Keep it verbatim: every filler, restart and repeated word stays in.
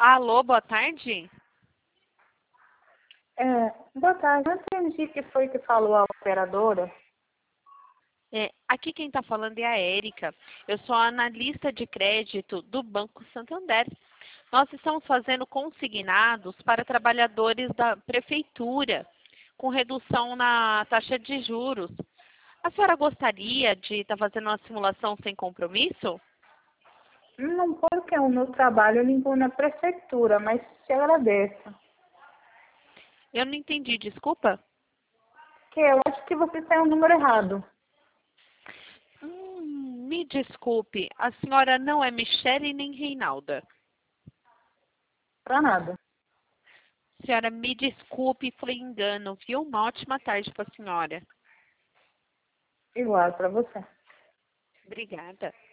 Alô, boa tarde? É, boa tarde. Não entendi que foi que falou a operadora. É, aqui quem está falando é a Érica. Eu sou analista de crédito do Banco Santander. Nós estamos fazendo consignados para trabalhadores da prefeitura, com redução na taxa de juros. A senhora gostaria de estar fazendo uma simulação sem compromisso? Não, porque o meu trabalho limpo na prefeitura, mas te agradeço. Eu não entendi, desculpa. Que eu acho que você tem o número errado. Hum, me desculpe, a senhora não é Michele nem Reinalda. Pra nada. Senhora, me desculpe, foi engano, viu? Uma ótima tarde para a senhora. Igual pra você. Obrigada.